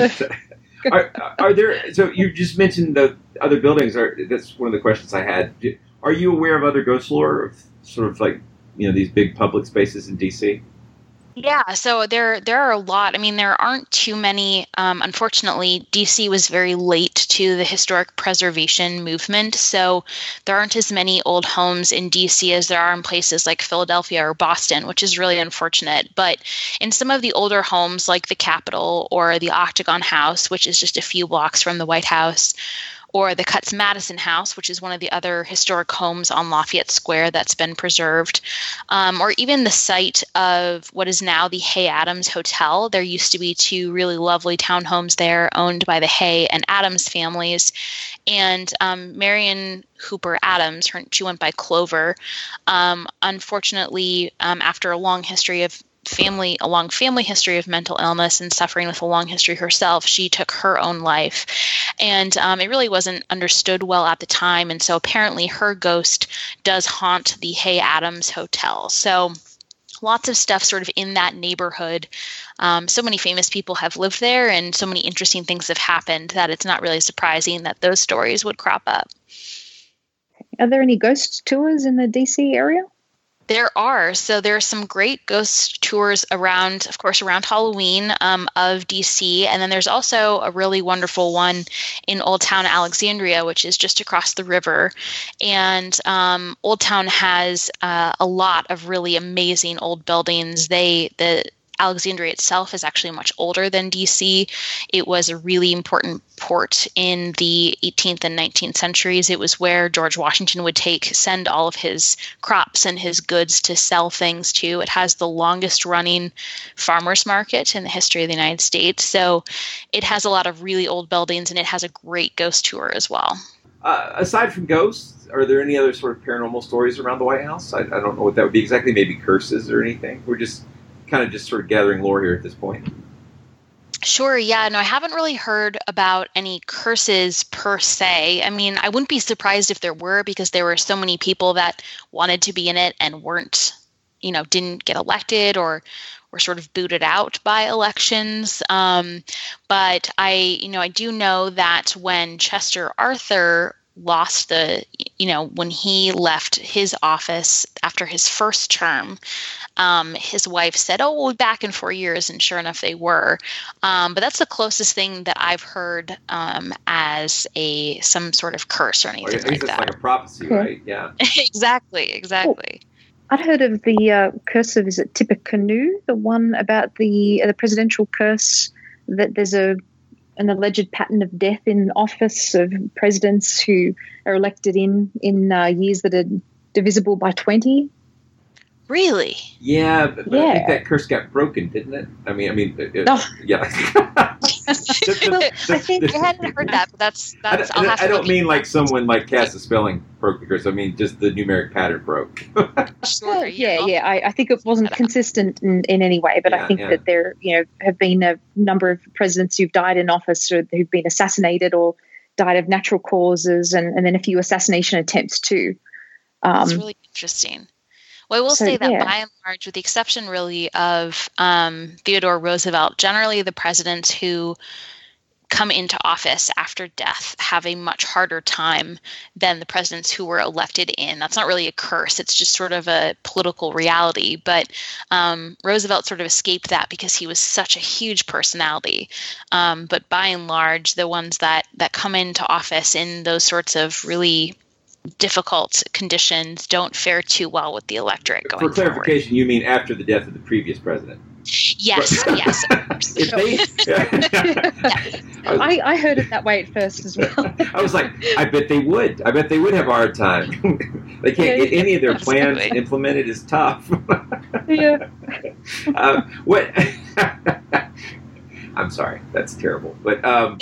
Are there? So you just mentioned the other buildings. That's one of the questions I had. Are you aware of other ghost lore of sort of like these big public spaces in DC?
Yeah, so there are a lot. There aren't too many. Unfortunately, DC was very late to the historic preservation movement, so there aren't as many old homes in DC as there are in places like Philadelphia or Boston, which is really unfortunate. But in some of the older homes like the Capitol or the Octagon House, which is just a few blocks from the White House, or the Cutts-Madison House, which is one of the other historic homes on Lafayette Square that's been preserved, or even the site of what is now the Hay Adams Hotel. There used to be two really lovely townhomes there owned by the Hay and Adams families. And Marion Hooper Adams, she went by Clover. Unfortunately, after a long family history of mental illness and suffering with a long history herself, she took her own life. And it really wasn't understood well at the time. And so apparently her ghost does haunt the Hay Adams Hotel. So lots of stuff sort of in that neighborhood. So many famous people have lived there and so many interesting things have happened that it's not really surprising that those stories would crop up.
Are there any ghost tours in the DC area?
There are. So there are some great ghost tours around Halloween of DC. And then there's also a really wonderful one in Old Town Alexandria, which is just across the river. And Old Town has a lot of really amazing old buildings. The Alexandria itself is actually much older than DC. It was a really important port in the 18th and 19th centuries. It was where George Washington would send all of his crops and his goods to sell things to. It has the longest running farmers market in the history of the United States. So it has a lot of really old buildings and it has a great ghost tour as well.
Aside from ghosts, are there any other sort of paranormal stories around the White House? I don't know what that would be exactly. Maybe curses or anything? We're just kind of just sort of gathering lore here at this point.
Sure. Yeah. No, I haven't really heard about any curses per se. I wouldn't be surprised if there were, because there were so many people that wanted to be in it and weren't, didn't get elected or were sort of booted out by elections. But I do know that when Chester Arthur lost when he left his office after his first term, his wife said, "Oh, we'll be back in 4 years," and sure enough, they were. But that's the closest thing that I've heard as some sort of curse or anything like that.
I think it's like a prophecy, right? Yeah.
Exactly.
Oh, I'd heard of the curse of, is it Tippecanoe, the one about the presidential curse, that there's an alleged pattern of death in office of presidents who are elected in years that are divisible by 20.
Really?
Yeah, but I think that curse got broken, didn't it? I mean, yeah.
Well, I think I hadn't heard that, but that's.
I don't mean like someone like cast a spelling broke the curse. I mean just the numeric pattern broke.
Sure.
I think it wasn't consistent in any way, but I think that there, have been a number of presidents who've died in office or who've been assassinated or died of natural causes, and then a few assassination attempts too.
That's really interesting. Well, I will say that by and large, with the exception really of Theodore Roosevelt, generally the presidents who come into office after death have a much harder time than the presidents who were elected in. That's not really a curse. It's just sort of a political reality. But Roosevelt sort of escaped that because he was such a huge personality. But by and large, the ones that come into office in those sorts of really difficult conditions don't fare too well with the electorate going
forward. For clarification,
forward.
You mean after the death of the previous president?
Yes, yes.
I heard it that way at first as well.
I was like, I bet they would. I bet they would have a hard time. They can't get any of their plans implemented. Is tough.
Yeah.
What? I'm sorry. That's terrible. But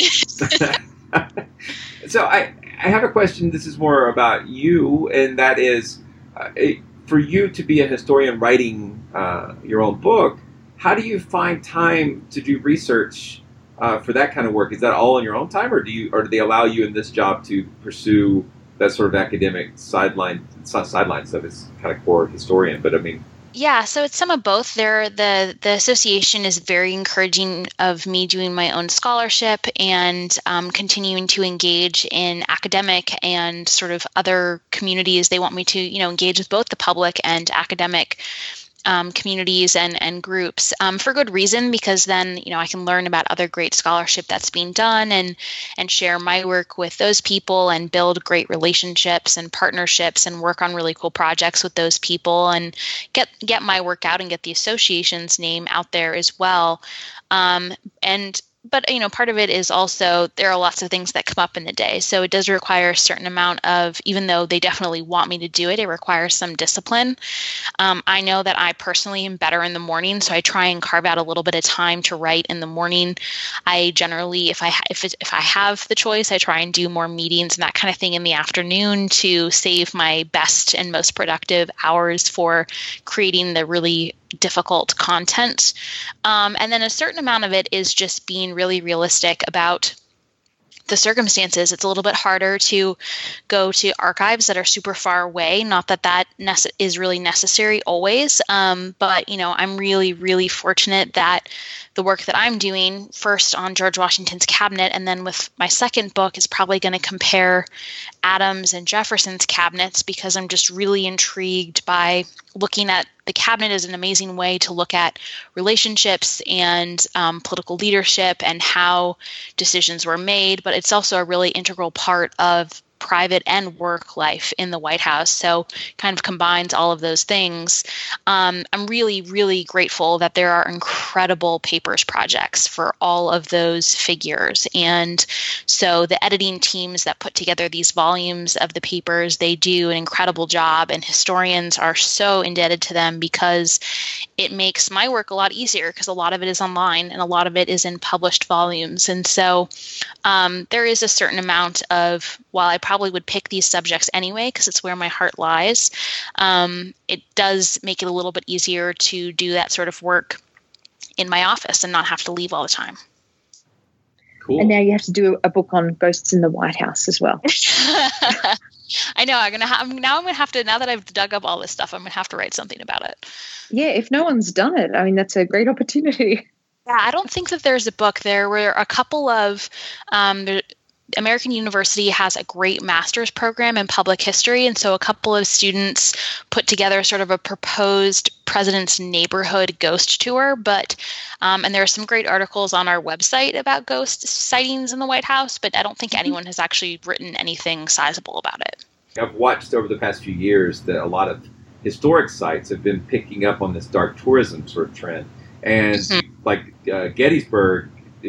so I have a question. This is more about you, and that is, for you to be a historian writing your own book, how do you find time to do research for that kind of work? Is that all in your own time, or do they allow you in this job to pursue that sort of academic sideline stuff? It's kind of core historian, but I mean.
Yeah, so it's some of both. The association is very encouraging of me doing my own scholarship and continuing to engage in academic and sort of other communities. They want me to, engage with both the public and academic communities and groups for good reason, because then, I can learn about other great scholarship that's being done and share my work with those people and build great relationships and partnerships and work on really cool projects with those people and get my work out and get the association's name out there as well. But, part of it is also there are lots of things that come up in the day. So it does require a certain amount of, even though they definitely want me to do it, it requires some discipline. I know that I personally am better in the morning, so I try and carve out a little bit of time to write in the morning. I generally, if I have the choice, I try and do more meetings and that kind of thing in the afternoon to save my best and most productive hours for creating the really difficult content. And then a certain amount of it is just being really realistic about the circumstances. It's a little bit harder to go to archives that are super far away. Not that is really necessary always. But, I'm really, really fortunate that the work that I'm doing first on George Washington's cabinet, and then with my second book is probably going to compare Adams and Jefferson's cabinets, because I'm just really intrigued by looking at the cabinet as an amazing way to look at relationships and political leadership and how decisions were made. But it's also a really integral part of private and work life in the White House. So kind of combines all of those things. I'm really, really grateful that there are incredible papers projects for all of those figures. And so the editing teams that put together these volumes of the papers, they do an incredible job, and historians are so indebted to them because it makes my work a lot easier, because a lot of it is online and a lot of it is in published volumes. And so there is a certain amount of, while I probably would pick these subjects anyway, because it's where my heart lies, it does make it a little bit easier to do that sort of work in my office and not have to leave all the time.
Cool.
And now you have to do a book on ghosts in the White House as well.
I know. Now that I've dug up all this stuff, I'm going to have to write something about it.
Yeah, if no one's done it, that's a great opportunity.
Yeah, I don't think that there's a book. There were a couple of American University has a great master's program in public history. And so a couple of students put together sort of a proposed President's Neighborhood ghost tour. And there are some great articles on our website about ghost sightings in the White House, but I don't think anyone has actually written anything sizable about it.
I've watched over the past few years that a lot of historic sites have been picking up on this dark tourism sort of trend. And Gettysburg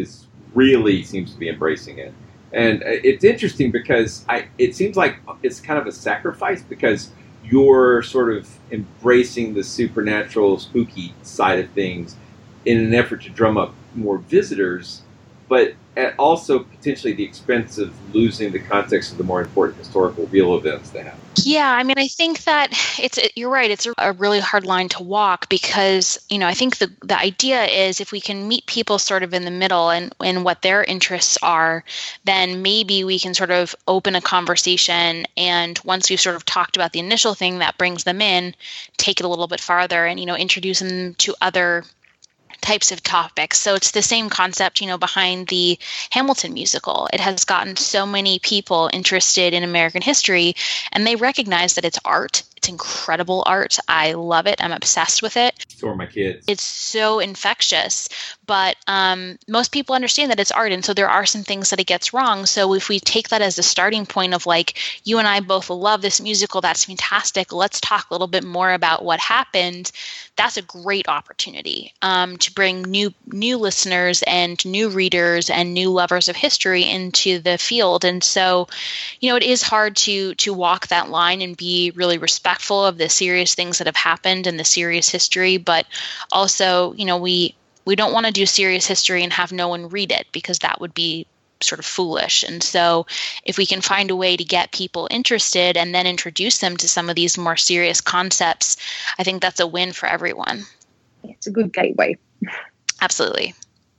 really seems to be embracing it. And it's interesting because it seems like it's kind of a sacrifice because you're sort of embracing the supernatural, spooky side of things in an effort to drum up more visitors, but at also potentially the expense of losing the context of the more important historical real events they have.
Yeah, I mean, I think that you're right. It's a really hard line to walk because, I think the idea is if we can meet people sort of in the middle and what their interests are, then maybe we can sort of open a conversation. And once we've sort of talked about the initial thing that brings them in, take it a little bit farther and, introduce them to other types of topics. So it's the same concept, behind the Hamilton musical. It has gotten so many people interested in American history, and they recognize that it's art. It's incredible art. I love it. I'm obsessed with it.
So are my kids.
It's so infectious, but most people understand that it's art, and so there are some things that it gets wrong. So if we take that as a starting point of like, you and I both love this musical, that's fantastic. Let's talk a little bit more about what happened. That's a great opportunity to bring new listeners and new readers and new lovers of history into the field. And so, it is hard to walk that line and be really respectful of the serious things that have happened and the serious history, but also, we don't want to do serious history and have no one read it because that would be sort of foolish. And so if we can find a way to get people interested and then introduce them to some of these more serious concepts, I think that's a win for everyone.
It's a good gateway.
Absolutely.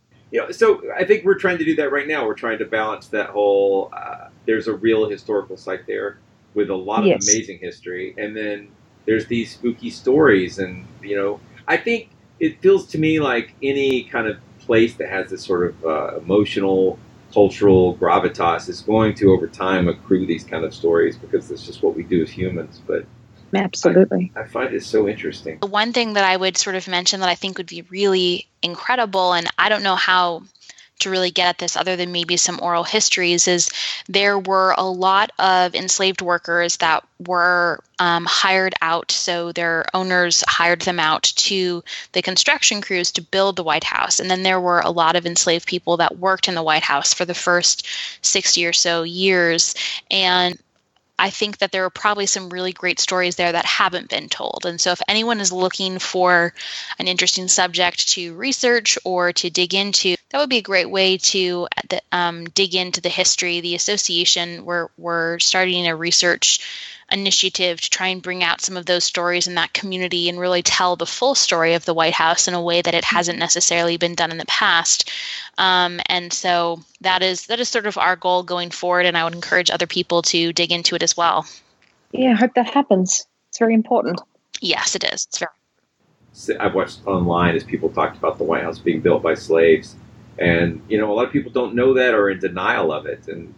So I think we're trying to do that right now. We're trying to balance that whole, there's a real historical site there with a lot of amazing history. And then there's these spooky stories. And, I think it feels to me like any kind of place that has this sort of emotional, cultural gravitas is going to, over time, accrue these kind of stories because that's just what we do as humans. But
absolutely,
I find it so interesting.
The one thing that I would sort of mention that I think would be really incredible, and I don't know how to really get at this other than maybe some oral histories, is there were a lot of enslaved workers that were hired out. So their owners hired them out to the construction crews to build the White House. And then there were a lot of enslaved people that worked in the White House for the first 60 or so years. And I think that there are probably some really great stories there that haven't been told. And so if anyone is looking for an interesting subject to research or to dig into, that would be a great way to dig into the history. The association, we're starting a research initiative to try and bring out some of those stories in that community and really tell the full story of the White House in a way that it hasn't necessarily been done in the past. And so that is sort of our goal going forward, and I would encourage other people to dig into it as well.
Yeah, I hope that happens. It's very important.
Yes, it is. It's very.
I've watched online as people talked about the White House being built by slaves, and a lot of people don't know that or are in denial of it, and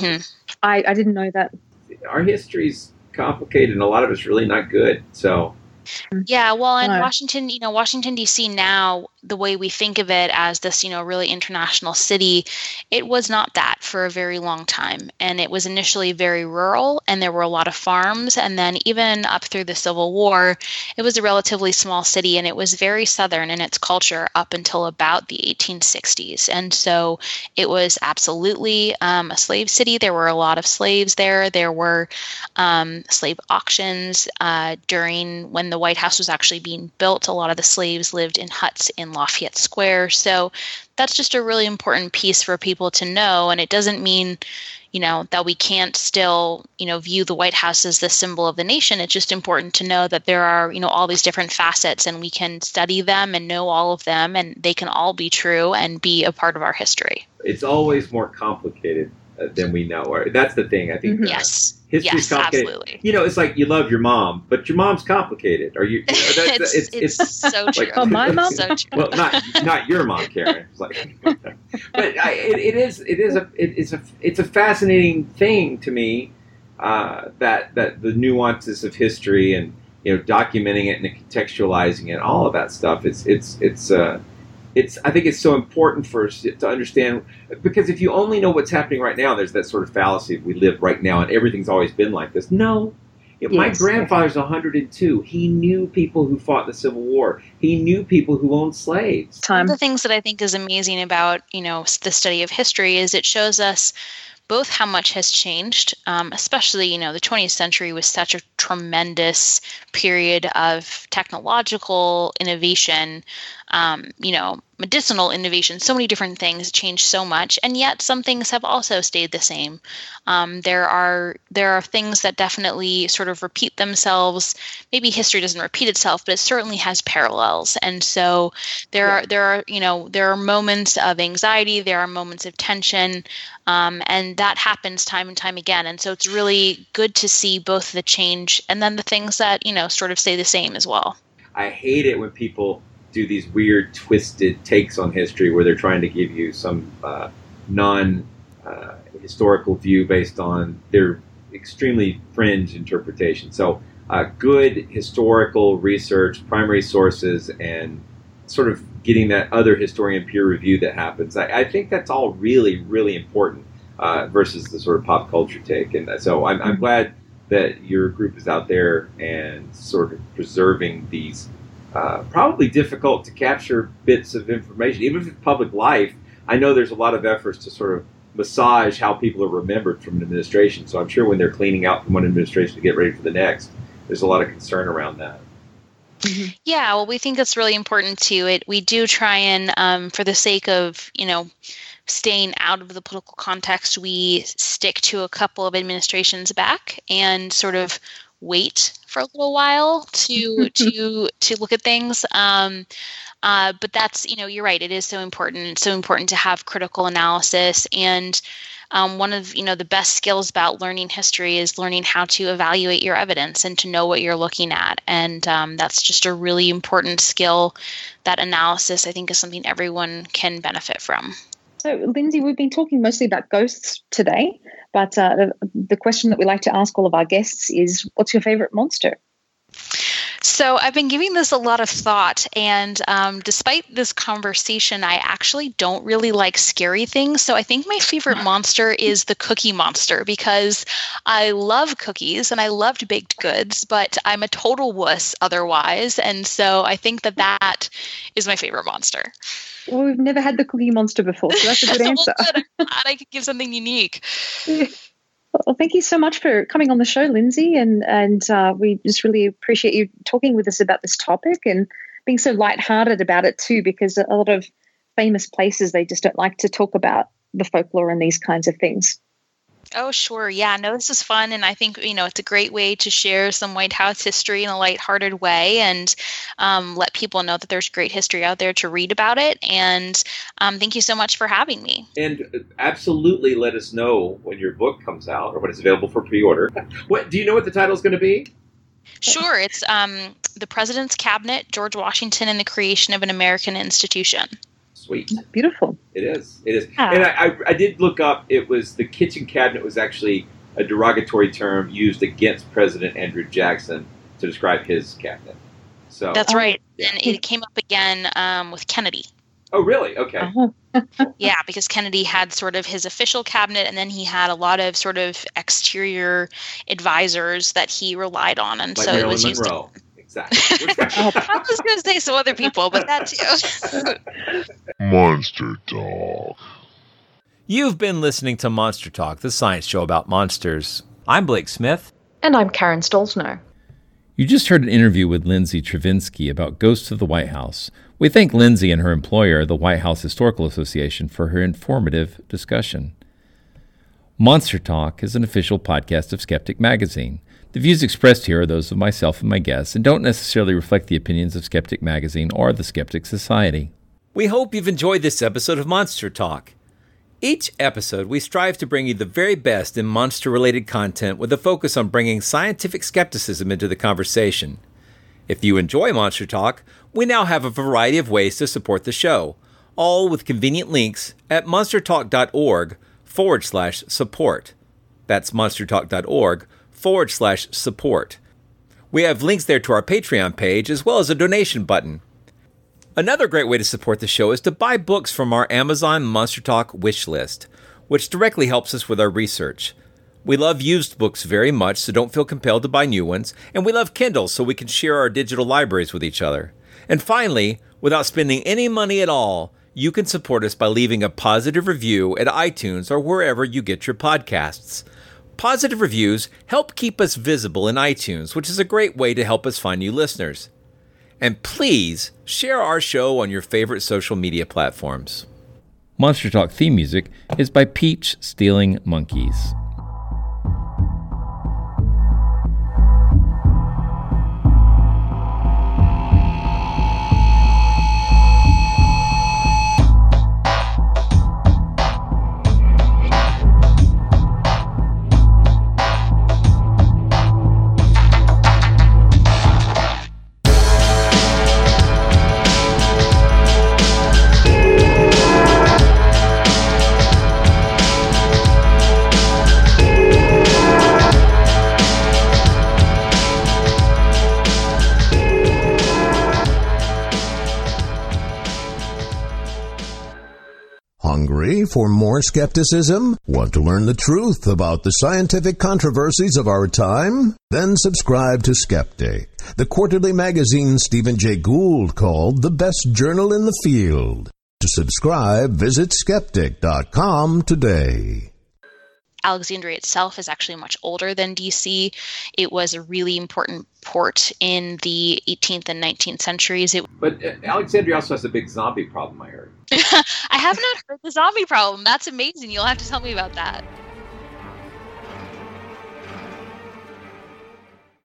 I didn't know that.
Our history's complicated, and a lot of it's really not good. So.
Yeah, well, in Washington, D.C. now, the way we think of it as this, really international city, it was not that for a very long time. And it was initially very rural, and there were a lot of farms. And then even up through the Civil War, it was a relatively small city, and it was very Southern in its culture up until about the 1860s. And so it was absolutely a slave city. There were a lot of slaves there. There were slave auctions during when the White House was actually being built. A lot of the slaves lived in huts in Lafayette Square. So that's just a really important piece for people to know. And it doesn't mean, that we can't still, view the White House as the symbol of the nation. It's just important to know that there are, all these different facets, and we can study them and know all of them, and they can all be true and be a part of our history.
It's always more complicated than we know. Or that's the thing. I think.
Yes.
History's complicated.
Absolutely.
It's like you love your mom, but your mom's complicated. Are you?
It's so true.
Oh, my mom.
So true.
Well, not your mom, Karen. It's like, but it's a fascinating thing to me that the nuances of history and documenting it and contextualizing it, all of that stuff. I think it's so important for us to understand, because if you only know what's happening right now, there's that sort of fallacy of we live right now and everything's always been like this. No. My grandfather's 102. He knew people who fought in the Civil War. He knew people who owned slaves.
One of the things that I think is amazing about, the study of history is it shows us both how much has changed, especially, the 20th century was such a tremendous period of technological innovation, medicinal innovation, so many different things changed so much, and yet some things have also stayed the same. There are things that definitely sort of repeat themselves. Maybe history doesn't repeat itself, but it certainly has parallels. And so there are moments of anxiety, there are moments of tension, and that happens time and time again. And so it's really good to see both the change and then the things that sort of stay the same as well.
I hate it when people do these weird, twisted takes on history where they're trying to give you some non-historical view based on their extremely fringe interpretation. So good historical research, primary sources, and sort of getting that other historian peer review that happens. I think that's all really, really important versus the sort of pop culture take. And so I'm glad that your group is out there and sort of preserving these probably difficult to capture bits of information. Even if it's public life, I know there's a lot of efforts to sort of massage how people are remembered from an administration. So I'm sure when they're cleaning out from one administration to get ready for the next, there's a lot of concern around that.
Mm-hmm. Yeah, well, we think that's really important too. We do try and, for the sake of, staying out of the political context, we stick to a couple of administrations back and sort of wait for a little while to look at things. But that's, you're right. It is so important. It's so important to have critical analysis. And one of, the best skills about learning history is learning how to evaluate your evidence and to know what you're looking at. And that's just a really important skill. That analysis, I think, is something everyone can benefit from.
So, Lindsay, we've been talking mostly about ghosts today, but the question that we like to ask all of our guests is, what's your favorite monster?
So I've been giving this a lot of thought, and despite this conversation, I actually don't really like scary things. So I think my favorite monster is the Cookie Monster, because I love cookies and I loved baked goods, but I'm a total wuss otherwise. And so I think that is my favorite monster.
Well, we've never had the Cookie Monster before, so that's a good answer.
Well, good. I'm glad I could give something unique.
Yeah. Well, thank you so much for coming on the show, Lindsay, and we just really appreciate you talking with us about this topic and being so lighthearted about it too, because a lot of famous places, they just don't like to talk about the folklore and these kinds of things.
Oh, sure. Yeah, no, this is fun. And I think, it's a great way to share some White House history in a lighthearted way and let people know that there's great history out there to read about it. And thank you so much for having me.
And absolutely let us know when your book comes out or when it's available for pre-order. Do you know what the title is going to be?
Sure. It's The President's Cabinet, George Washington and the Creation of an American Institution.
Sweet.
Beautiful.
It is. And I did look up, it was the kitchen cabinet was actually a derogatory term used against President Andrew Jackson to describe his cabinet. So
that's right. Yeah. And it came up again with Kennedy.
Oh, really? Okay.
Yeah, because Kennedy had sort of his official cabinet, and then he had a lot of sort of exterior advisors that he relied on. And
like
so
Marilyn
it was used
Monroe. Exactly.
I was going to say some other people, but that too.
Monster Talk.
You've been listening to Monster Talk, the science show about monsters. I'm Blake Smith.
And I'm Karen Stolzno.
You just heard an interview with Lindsay Travinsky about Ghosts of the White House. We thank Lindsay and her employer, the White House Historical Association, for her informative discussion. Monster Talk is an official podcast of Skeptic Magazine. The views expressed here are those of myself and my guests and don't necessarily reflect the opinions of Skeptic Magazine or the Skeptic Society. We hope you've enjoyed this episode of Monster Talk. Each episode, we strive to bring you the very best in monster-related content with a focus on bringing scientific skepticism into the conversation. If you enjoy Monster Talk, we now have a variety of ways to support the show, all with convenient links at monstertalk.org/support. That's monstertalk.org/support. We have links there to our Patreon page as well as a donation button. Another great way to support the show is to buy books from our Amazon Monster Talk wish list, which directly helps us with our research. We love used books very much, so don't feel compelled to buy new ones, and we love Kindle so we can share our digital libraries with each other. And finally, without spending any money at all, you can support us by leaving a positive review at iTunes or wherever you get your podcasts. Positive reviews help keep us visible in iTunes, which is a great way to help us find new listeners. And please share our show on your favorite social media platforms. Monster Talk theme music is by Peach Stealing Monkeys.
Hungry for more skepticism? Want to learn the truth about the scientific controversies of our time? Then subscribe to Skeptic, the quarterly magazine Stephen Jay Gould called the best journal in the field. To subscribe, visit skeptic.com today.
Alexandria itself is actually much older than DC. It was a really important port in the 18th and 19th centuries.
But Alexandria also has a big zombie problem, I heard.
I have not heard the zombie problem. That's amazing. You'll have to tell me about that.